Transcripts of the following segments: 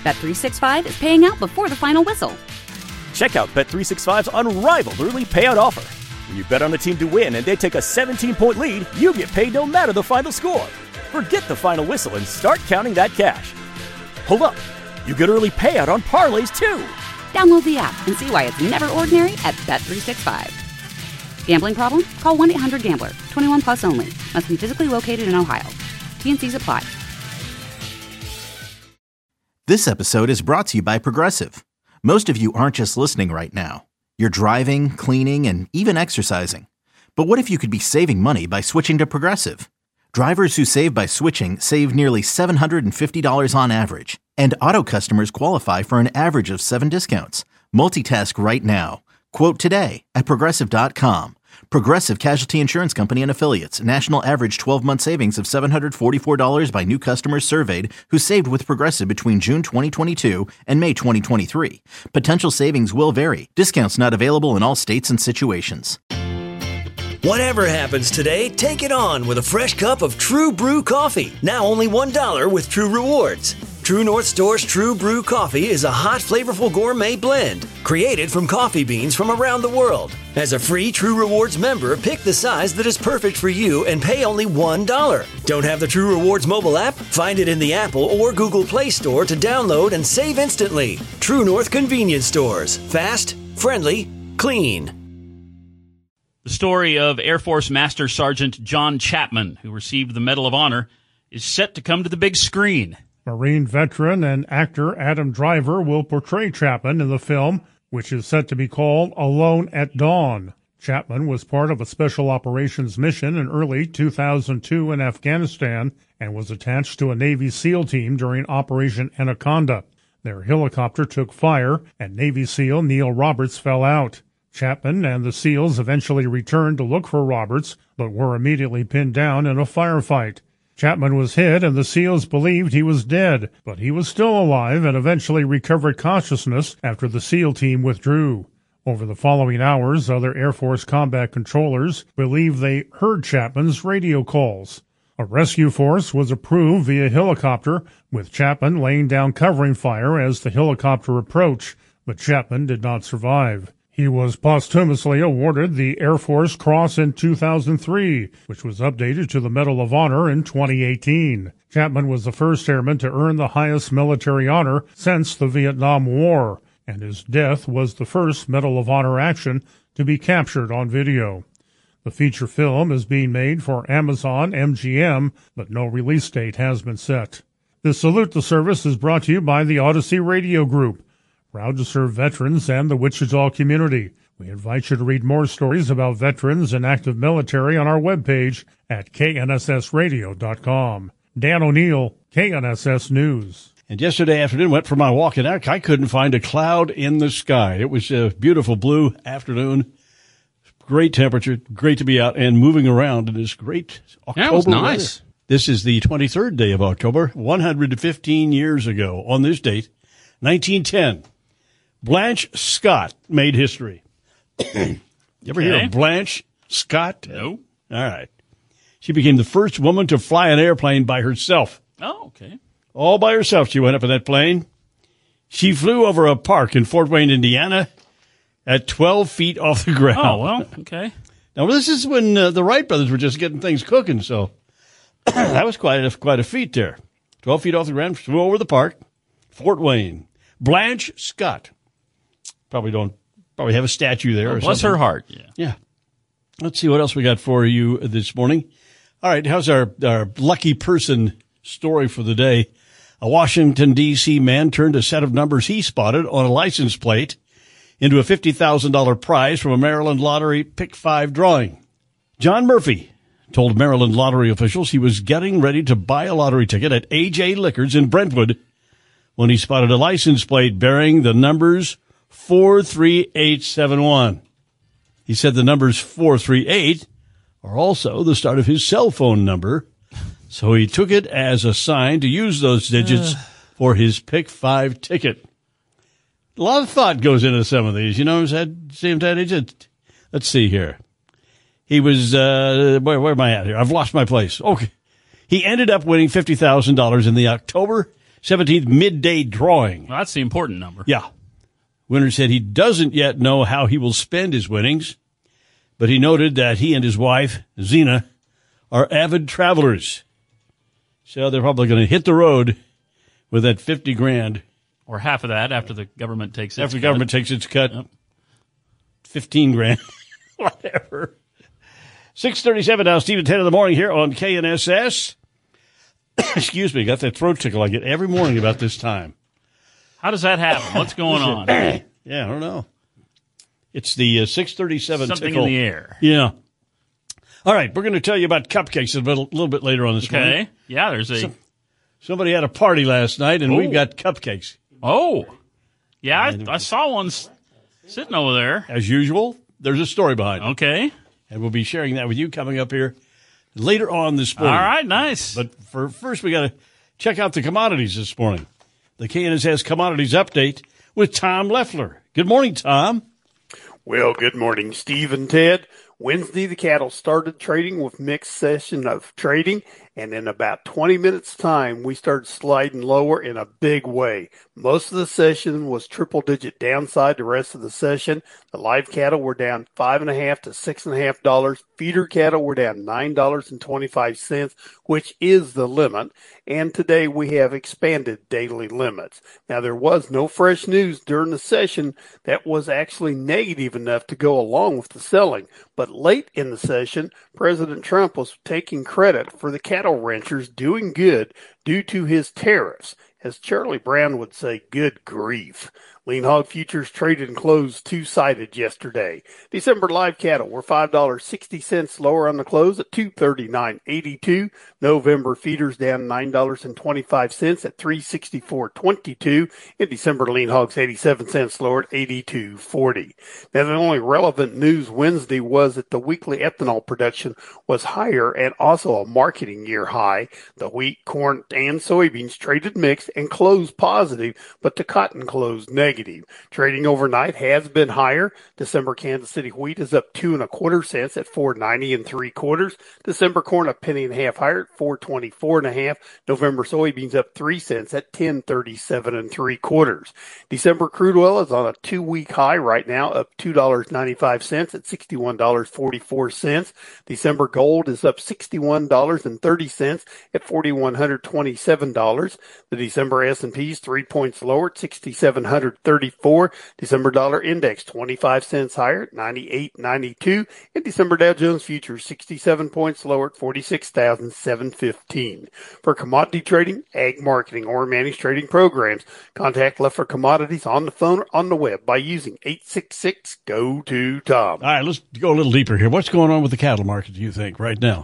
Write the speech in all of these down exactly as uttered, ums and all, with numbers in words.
Bet three sixty-five is paying out before the final whistle. Check out Bet three sixty-five's unrivaled early payout offer. When you bet on a team to win and they take a seventeen-point lead, you get paid no matter the final score. Forget the final whistle and start counting that cash. Hold up. You get early payout on parlays, too. Download the app and see why it's never ordinary at Bet three sixty-five. Gambling problem? Call one eight hundred gambler. twenty-one plus only. Must be physically located in Ohio. T and C's apply. This episode is brought to you by Progressive. Most of you aren't just listening right now. You're driving, cleaning, and even exercising. But what if you could be saving money by switching to Progressive? Drivers who save by switching save nearly seven hundred fifty dollars on average. And auto customers qualify for an average of seven discounts. Multitask right now. Quote today at Progressive dot com. Progressive Casualty Insurance Company and Affiliates. National average twelve-month savings of seven hundred forty-four dollars by new customers surveyed who saved with Progressive between June twenty twenty-two and May twenty twenty-three. Potential savings will vary. Discounts not available in all states and situations. Whatever happens today, take it on with a fresh cup of True Brew coffee. Now only one dollar with True Rewards. True North Store's True Brew coffee is a hot, flavorful gourmet blend created from coffee beans from around the world. As a free True Rewards member, pick the size that is perfect for you and pay only one dollar. Don't have the True Rewards mobile app? Find it in the Apple or Google Play Store to download and save instantly. True North Convenience Stores. Fast, friendly, clean. The story of Air Force Master Sergeant John Chapman, who received the Medal of Honor, is set to come to the big screen. Marine veteran and actor Adam Driver will portray Chapman in the film, which is set to be called Alone at Dawn. Chapman was part of a special operations mission in early two thousand two in Afghanistan and was attached to a Navy SEAL team during Operation Anaconda. Their helicopter took fire, and Navy SEAL Neil Roberts fell out. Chapman and the SEALs eventually returned to look for Roberts, but were immediately pinned down in a firefight. Chapman was hit, and the SEALs believed he was dead, but he was still alive and eventually recovered consciousness after the SEAL team withdrew. Over the following hours, other Air Force combat controllers believed they heard Chapman's radio calls. A rescue force was approved via helicopter, with Chapman laying down covering fire as the helicopter approached, but Chapman did not survive. He was posthumously awarded the Air Force Cross in two thousand three, which was updated to the Medal of Honor in twenty eighteen. Chapman was the first airman to earn the highest military honor since the Vietnam War, and his death was the first Medal of Honor action to be captured on video. The feature film is being made for Amazon M G M, but no release date has been set. This Salute the Service is brought to you by the Odyssey Radio Group, proud to serve veterans and the Wichita community. We invite you to read more stories about veterans and active military on our webpage at K N S S radio dot com. Dan O'Neill, K N S S News. And yesterday afternoon, went for my walk, and I couldn't find a cloud in the sky. It was a beautiful blue afternoon, great temperature, great to be out and moving around in this great October Yeah, it was nice. weather. This is the twenty-third day of October, one hundred fifteen years ago. On this date, nineteen ten, Blanche Scott made history. You ever Okay. hear of Blanche Scott? No. All right. She became the first woman to fly an airplane by herself. Oh, okay. All by herself, she went up in that plane. She flew over a park in Fort Wayne, Indiana, at twelve feet off the ground. Oh, well, okay. Now, this is when uh, the Wright brothers were just getting things cooking, so that was quite a, quite a feat there. twelve feet off the ground, flew over the park, Fort Wayne. Blanche Scott. Probably don't, probably have a statue there Oh, or bless something. her heart. Yeah. Yeah. Let's see what else we got for you this morning. All right, how's our, our lucky person story for the day? A Washington, D C man turned a set of numbers he spotted on a license plate into a fifty thousand dollars prize from a Maryland Lottery Pick five drawing. John Murphy told Maryland Lottery officials he was getting ready to buy a lottery ticket at A J Liquors in Brentwood when he spotted a license plate bearing the numbers four three eight seven one. He said the numbers four three eight are also the start of his cell phone number, so he took it as a sign to use those digits uh. for his Pick five ticket. A lot of thought goes into some of these, you know what I'm saying? Let's see here. He was, uh, where, where am I at here? I've lost my place. Okay. He ended up winning fifty thousand dollars in the October seventeenth midday drawing. Well, that's the important number. Yeah. Winner said he doesn't yet know how he will spend his winnings, but he noted that he and his wife, Zena, are avid travelers. So they're probably going to hit the road with that fifty grand. Or half of that after the government takes its After the cut. government takes its cut. Yep. fifteen grand. Whatever. six thirty-seven now, Steve, at ten in the morning here on K N S S. Excuse me, got that throat tickle I get every morning about this time. How does that happen? What's going on? Yeah, I don't know. It's the uh, six thirty-seven Something tickle. in the air. Yeah. All right, we're going to tell you about cupcakes a little, little bit later on this morning. Okay. Yeah, there's a... So, somebody had a party last night, and Ooh. we've got cupcakes. Oh. Yeah, I, I saw one s- sitting over there. As usual, there's a story behind it. Okay. And we'll be sharing that with you coming up here later on this All morning. right, nice. But for first, we got to check out the commodities this morning. The K N S S Commodities Update with Tom Leffler. Good morning, Tom. Well, good morning, Steve and Ted. Wednesday, the cattle started trading with mixed session of trading, and in about twenty minutes' time, we started sliding lower in a big way. Most of the session was triple-digit downside. The rest of the session, the live cattle were down five and a half to six and a half dollars. Feeder cattle were down nine dollars and twenty-five cents, which is the limit. And today we have expanded daily limits. Now, there was no fresh news during the session that was actually negative enough to go along with the selling. But late in the session, President Trump was taking credit for the cattle ranchers doing good due to his tariffs. As Charlie Brown would say, good grief. Lean hog futures traded and closed two-sided yesterday. December live cattle were five dollars and sixty cents lower on the close at two thirty-nine eighty-two. November feeders down nine dollars and twenty-five cents at three sixty-four twenty-two. In December lean hogs eighty-seven cents lower at eighty-two forty. Now the only relevant news Wednesday was that the weekly ethanol production was higher and also a marketing year high. The wheat, corn, and soybeans traded mixed and closed positive, but the cotton closed negative. Trading overnight has been higher. December Kansas City wheat is up two and a quarter cents at four ninety and three quarters. December corn a penny and a half higher at four twenty-four and a half. November soybeans up three cents at ten thirty-seven and three quarters. December crude oil is on a two-week high right now, up two dollars and ninety-five cents at sixty-one dollars and forty-four cents. December gold is up sixty-one dollars and thirty cents at four thousand one hundred twenty-seven dollars. The December S and P is three points lower at six thousand seven hundred thirty-four. December dollar index twenty-five cents higher at ninety-eight ninety-two. And December Dow Jones futures sixty-seven points lower at forty-six thousand seven hundred fifteen. For commodity trading, ag marketing, or managed trading programs, contact Leffler Commodities on the phone or on the web by using eight six six, G O two, Tom. All right, let's go a little deeper here. What's going on with the cattle market, do you think, right now?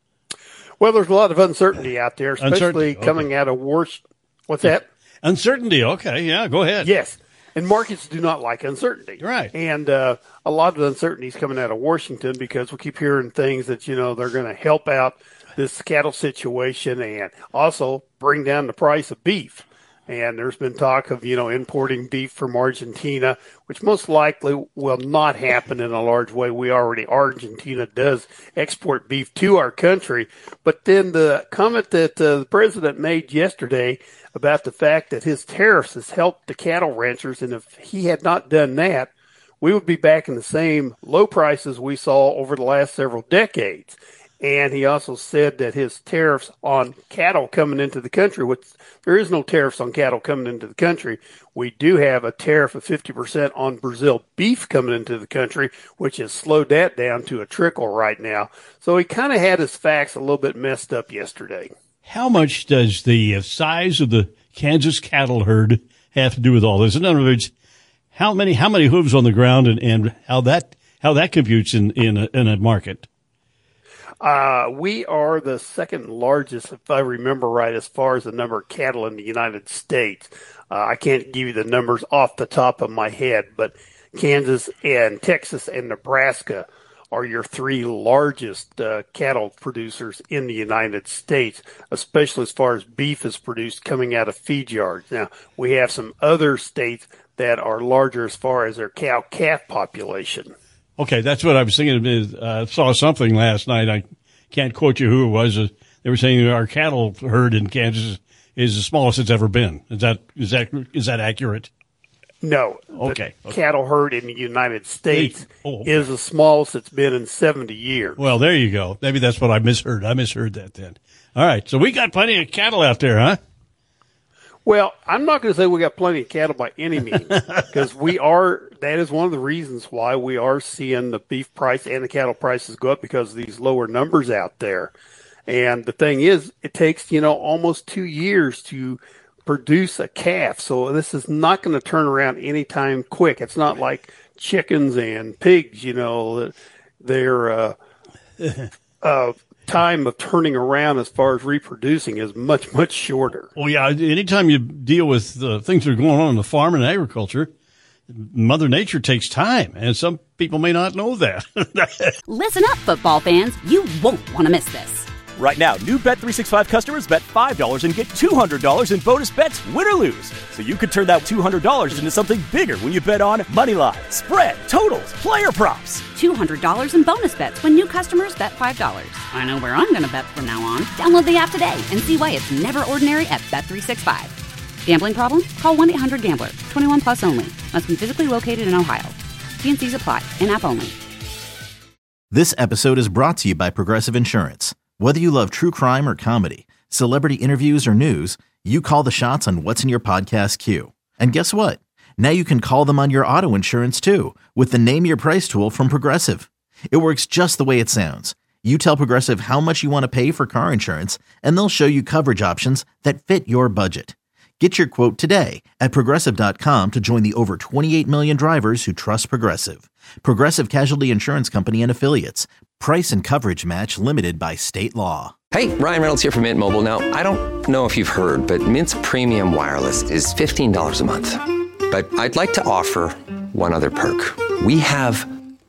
Well, there's a lot of uncertainty out there, especially okay. coming out of wars. What's that? Uncertainty. Okay, yeah, go ahead. Yes. And markets do not like uncertainty. Right. And uh, a lot of uncertainty is coming out of Washington because we keep hearing things that, you know, they're going to help out this cattle situation and also bring down the price of beef. And there's been talk of, you know, importing beef from Argentina, which most likely will not happen in a large way. We already, Argentina does export beef to our country. But then the comment that uh, the president made yesterday about the fact that his tariffs has helped the cattle ranchers, and if he had not done that, we would be back in the same low prices we saw over the last several decades. And he also said that his tariffs on cattle coming into the country, which there is no tariffs on cattle coming into the country. We do have a tariff of fifty percent on Brazil beef coming into the country, which has slowed that down to a trickle right now. So he kind of had his facts a little bit messed up yesterday. How much does the size of the Kansas cattle herd have to do with all this? In other words, how many how many hooves on the ground, and, and how that how that computes in in a, in a market? Uh, we are the second largest, if I remember right, as far as the number of cattle in the United States. Uh, I can't give you the numbers off the top of my head, but Kansas and Texas and Nebraska are your three largest uh, cattle producers in the United States, especially as far as beef is produced coming out of feed yards. Now, we have some other states that are larger as far as their cow-calf population. Okay, that's what I was thinking. I uh, saw something last night. I can't quote you who it was. Uh, they were saying our cattle herd in Kansas is the smallest it's ever been. Is that is that is that accurate? No. Okay. The okay. cattle herd in the United States oh, okay. is the smallest it's been in seventy years. Well, there you go. Maybe that's what I misheard. I misheard that then. All right. So we got plenty of cattle out there, huh? Well, I'm not going to say we got plenty of cattle by any means, because we are, that is one of the reasons why we are seeing the beef price and the cattle prices go up, because of these lower numbers out there. And the thing is, it takes, you know, almost two years to produce a calf. So this is not going to turn around anytime quick. It's not like chickens and pigs, you know, they're, uh, uh, time of turning around as far as reproducing is much, much shorter. Well, yeah, anytime you deal with uh, things that are going on in the farm and agriculture, Mother Nature takes time, and some people may not know that. Listen up, football fans. You won't want to miss this. Right now, new Bet three sixty-five customers bet five dollars and get two hundred dollars in bonus bets, win or lose. So you could turn that two hundred dollars into something bigger when you bet on money line, spread, totals, player props. two hundred dollars in bonus bets when new customers bet five dollars. I know where I'm going to bet from now on. Download the app today and see why it's never ordinary at Bet three sixty-five. Gambling problem? Call one eight hundred gambler. twenty-one plus only. Must be physically located in Ohio. T and C's apply. In-app only. This episode is brought to you by Progressive Insurance. Whether you love true crime or comedy, celebrity interviews or news, you call the shots on what's in your podcast queue. And guess what? Now you can call them on your auto insurance too, with the Name Your Price tool from Progressive. It works just the way it sounds. You tell Progressive how much you want to pay for car insurance, and they'll show you coverage options that fit your budget. Get your quote today at Progressive dot com to join the over twenty-eight million drivers who trust Progressive. Progressive Casualty Insurance Company and Affiliates. Price and coverage match limited by state law. Hey, Ryan Reynolds here from Mint Mobile. Now, I don't know if you've heard, but Mint's premium wireless is fifteen dollars a month. But I'd like to offer one other perk. We have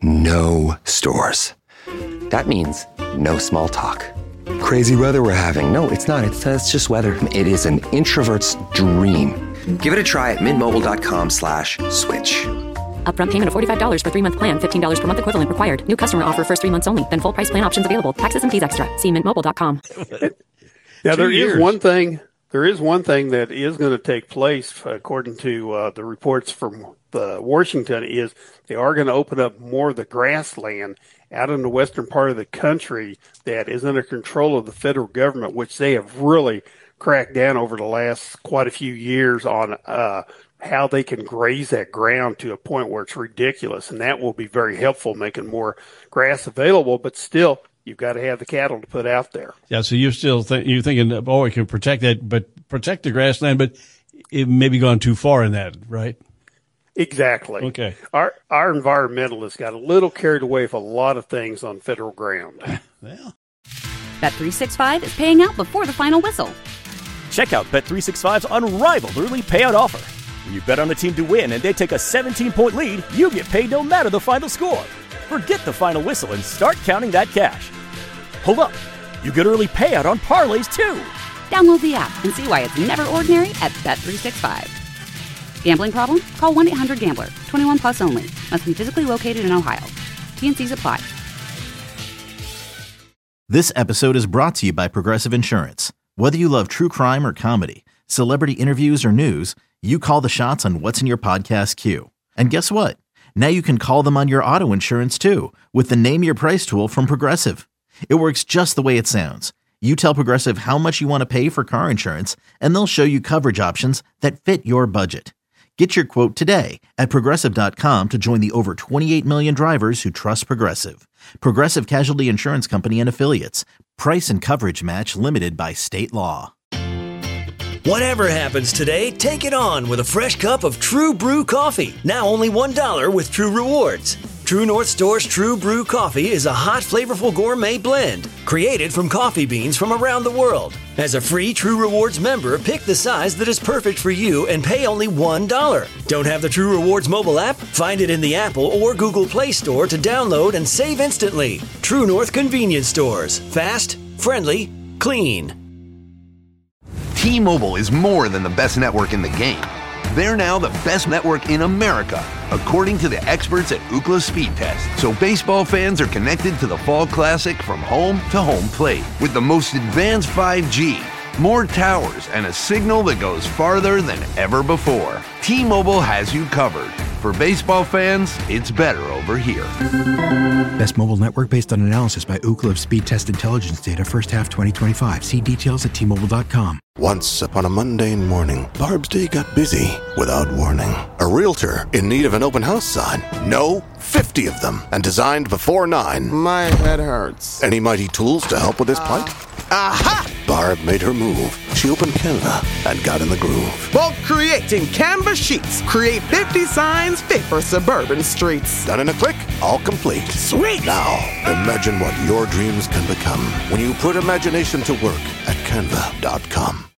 no stores. That means no small talk. Crazy weather we're having. No, it's not. It's, uh, it's just weather. It is an introvert's dream. Give it a try at mintmobile.com slash switch. Upfront payment of forty-five dollars for three-month plan, fifteen dollars per month equivalent required. New customer offer first three months only. Then full price plan options available. Taxes and fees extra. See mint mobile dot com. Now, there years. is one thing. There is one thing that is going to take place, according to uh, the reports from uh, Washington, is they are going to open up more of the grassland out in the western part of the country that is under control of the federal government, which they have really cracked down over the last quite a few years on uh, how they can graze that ground to a point where it's ridiculous. And that will be very helpful, making more grass available, but still, you've got to have the cattle to put out there. Yeah, so you still think you're thinking, oh, we can protect that, but protect the grassland, but it may be gone too far in that, right? Exactly. Okay. Our our environmentalists got a little carried away with a lot of things on federal ground. Well, Bet three sixty-five is paying out before the final whistle. Check out Bet three sixty-five's unrivaled early payout offer. When you bet on a team to win and they take a seventeen-point lead, you get paid no matter the final score. Forget the final whistle and start counting that cash. Hold up. You get early payout on parlays, too. Download the app and see why it's never ordinary at Bet three sixty-five. Gambling problem? Call one eight hundred gambler. twenty-one plus only. Must be physically located in Ohio. T and C's apply. This episode is brought to you by Progressive Insurance. Whether you love true crime or comedy, celebrity interviews or news, you call the shots on what's in your podcast queue. And guess what? Now you can call them on your auto insurance too, with the Name Your Price tool from Progressive. It works just the way it sounds. You tell Progressive how much you want to pay for car insurance, and they'll show you coverage options that fit your budget. Get your quote today at Progressive dot com to join the over twenty-eight million drivers who trust Progressive. Progressive Casualty Insurance Company and Affiliates. Price and coverage match limited by state law. Whatever happens today, take it on with a fresh cup of True Brew coffee. Now only one dollar with True Rewards. True North Store's True Brew coffee is a hot, flavorful gourmet blend created from coffee beans from around the world. As a free True Rewards member, pick the size that is perfect for you and pay only one dollar. Don't have the True Rewards mobile app? Find it in the Apple or Google Play Store to download and save instantly. True North Convenience Stores. Fast, friendly, clean. T-Mobile is more than the best network in the game. They're now the best network in America, according to the experts at Ookla Speed Test. So baseball fans are connected to the Fall Classic from home to home plate with the most advanced five G, more towers, and a signal that goes farther than ever before. T-Mobile has you covered. For baseball fans, it's better over here. Best mobile network based on analysis by Ookla of speed test intelligence data first half twenty twenty-five. See details at T Mobile dot com. Once upon a mundane morning, Barb's day got busy without warning. A realtor in need of an open house sign. No, fifty of them, and designed before nine. My head hurts. Any mighty tools to help with this plight? Aha! Barb made her move. She opened Canva and got in the groove. Bulk creating Canva sheets. Create fifty signs fit for suburban streets. Done in a click, all complete. Sweet! Now, imagine what your dreams can become when you put imagination to work at canva dot com.